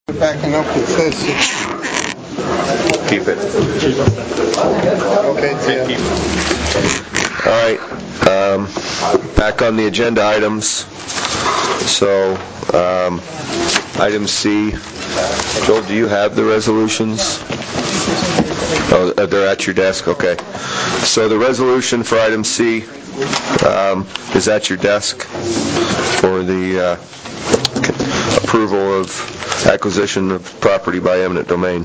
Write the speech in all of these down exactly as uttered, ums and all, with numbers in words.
Backing up the session. Keep it. Okay, Jim. All right. Um, back on the agenda items. So, um, item C. Joel, do you have the resolutions? Oh, they're at your desk. Okay. So the resolution for item C um, is at your desk for the uh, approval of acquisition of property by eminent domain.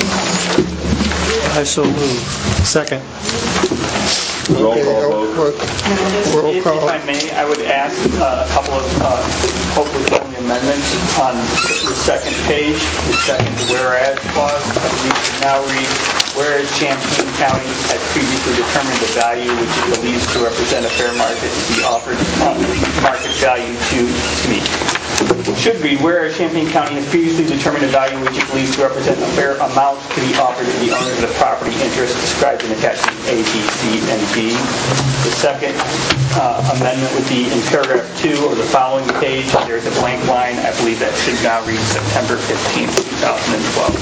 I so move. Second. Roll Okay, call oh, vote. roll If, call. if I may, I would ask uh, a couple of uh, hopefully friendly amendments on the second page, the second whereas clause. I believe it now reads, whereas Champaign County had previously determined the value which it believes to represent a fair market to be offered uh, market value to, to me. It should read, whereas Champaign County has previously determined a value which it believes to represent a fair amount to be offered to the owners of the property interest described in attachment A, B, C, and D. The second uh, amendment would be in paragraph two of the following page. There's a blank line. I believe that should now read September fifteenth, twenty twelve.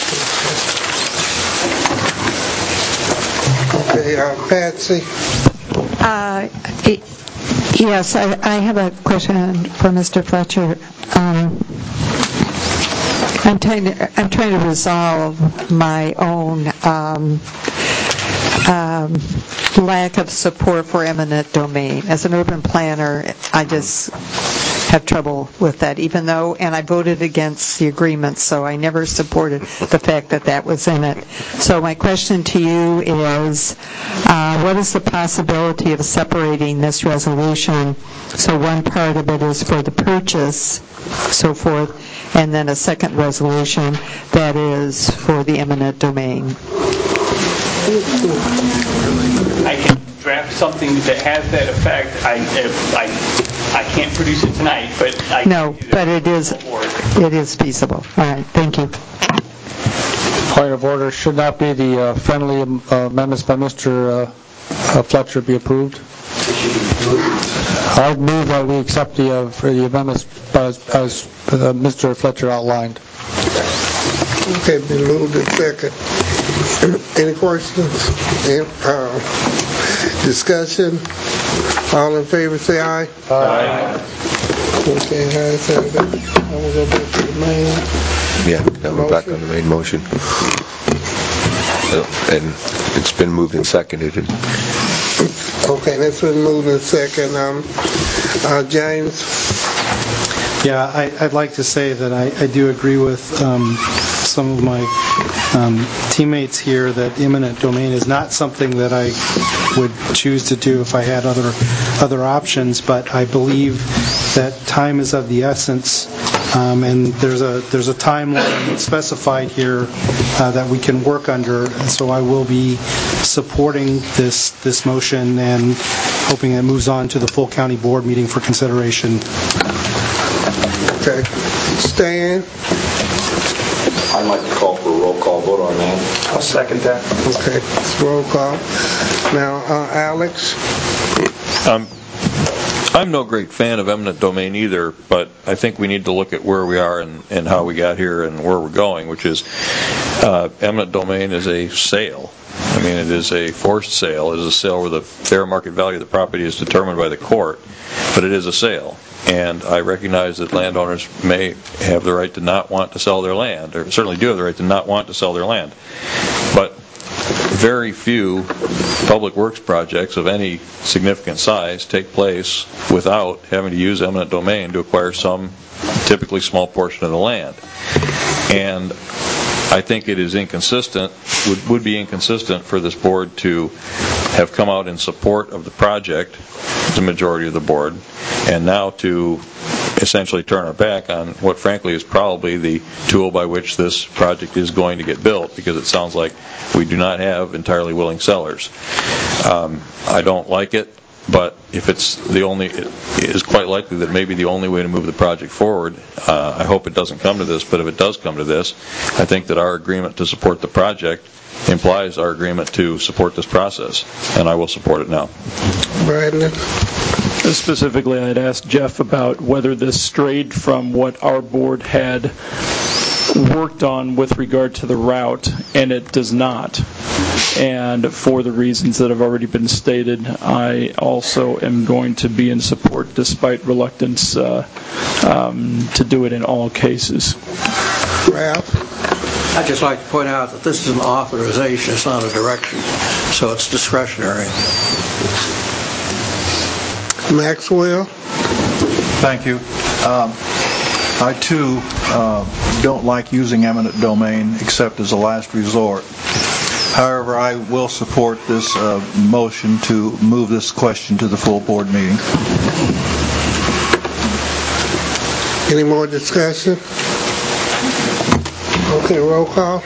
Okay, uh, Patsy. Uh, it, yes, I, I have a question for Mister Fletcher. Um, I'm trying to I'm trying to resolve my own um, um, lack of support for eminent domain. As an urban planner, I just have trouble with that, even though, and I voted against the agreement, so I never supported the fact that that was in it. So my question to you is, uh, what is the possibility of separating this resolution? So one part of it is for the purchase, so forth, and then a second resolution that is for the eminent domain. I can draft something that has that effect. I, if I, I can't produce it tonight, but I No, can do but that it is it is feasible. All right, thank you. Point of order, should not be the uh, friendly uh, amendments by Mister Uh, uh, Fletcher be approved? I would move that we accept the, uh, for the amendments as, as uh, Mister Fletcher outlined. Okay, been moved in second. Any questions? Any, uh, discussion? All in favor, say aye. Aye. Okay, ayes have it. I'm gonna go back to the main. Yeah, now we're back on the main motion. Uh, And it's been moved and seconded. And Okay, that's been moved in second. Um, uh, James. Yeah, I, I'd like to say that I, I do agree with um, some of my um, teammates here that eminent domain is not something that I would choose to do if I had other other options, but I believe that time is of the essence, um, and there's a there's a timeline specified here uh, that we can work under, so I will be supporting this this motion and hoping it moves on to the full county board meeting for consideration. Okay. Stan. I'd like to call for a roll call vote on that. I'll second that. Okay, it's roll call. Now, uh, Alex. Um, I'm no great fan of eminent domain either, but I think we need to look at where we are and, and how we got here and where we're going, which is uh, eminent domain is a sale. I mean, it is a forced sale. It is a sale where the fair market value of the property is determined by the court, but it is a sale. And I recognize that landowners may have the right to not want to sell their land, or certainly do have the right to not want to sell their land. But very few public works projects of any significant size take place without having to use eminent domain to acquire some typically small portion of the land. And I think it is inconsistent, would, would be inconsistent for this board to have come out in support of the project, the majority of the board, and now to essentially turn our back on what frankly is probably the tool by which this project is going to get built, because it sounds like we do not have entirely willing sellers. Um, I don't like it, but if it's the only, it is quite likely that it may be the only way to move the project forward. Uh, I hope it doesn't come to this, but if it does come to this, I think that our agreement to support the project implies our agreement to support this process, and I will support it now. Brandon. Specifically, I'd asked Jeff about whether this strayed from what our board had worked on with regard to the route, and it does not. And for the reasons that have already been stated, I also am going to be in support, despite reluctance uh, um, to do it in all cases. Ralph? I'd just like to point out that this is an authorization, it's not a direction, so it's discretionary. Maxwell? Thank you. Um, I, too, uh, don't like using eminent domain except as a last resort. However, I will support this uh, motion to move this question to the full board meeting. Any more discussion? Okay, roll call.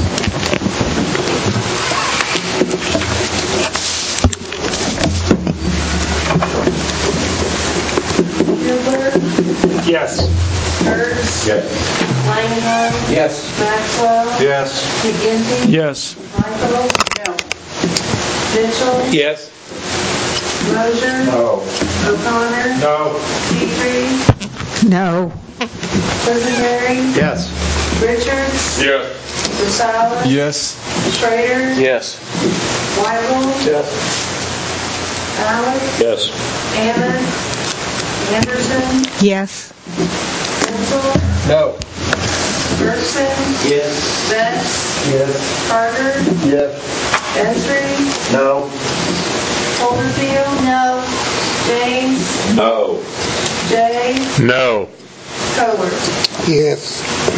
Yes. Kurtz? Yes. Langenheim? Yes. Maxwell? Yes. McGinty? Yes. Michael? No. Mitchell? Yes. Mosier? No. O'Connor? No. Petrie? No. Quisenberry? Yes. Richards? Yes. Rosales? Yes. Schrader? Yes. Weigel? Yes. Alex? Yes. Ammon? Anderson? Yes. Wenzel? No. Bergson? Yes. Betts? Yes. Carter? Yes. Gentry? No. Holderfield? No. James? No. Jay? No. Cowart? Yes.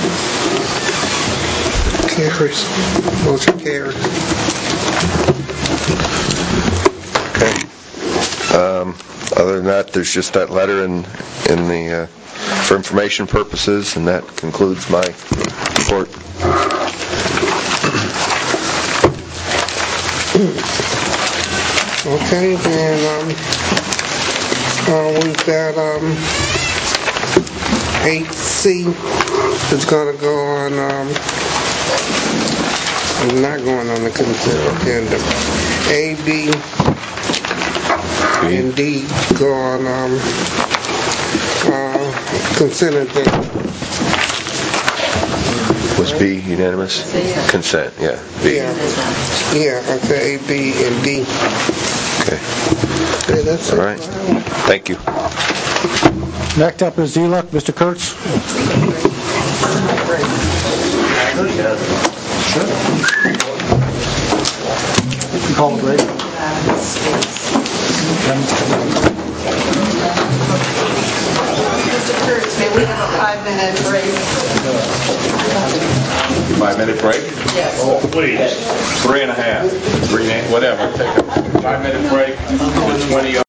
Carries. Motion carries. Okay. Um, Other than that, there's just that letter in, in the, uh, for information purposes, and that concludes my report. Okay, then, um, uh, we've got, um, eight C is gonna go on, um, not going on the consent agenda. A, B, and D go on, um, uh, consent agenda. Was B unanimous? Consent, yeah. B. Yeah, yeah, okay, A, B, and D. Okay. Okay, that's All it. right. Thank you. Next up is D L U C, Mister Kurtz. Call the break. Mister Kurtz, may we have a five-minute break? Five-minute break? Yes. Oh, please. Three and a half. Three and a, whatever. Take a five-minute break. twenty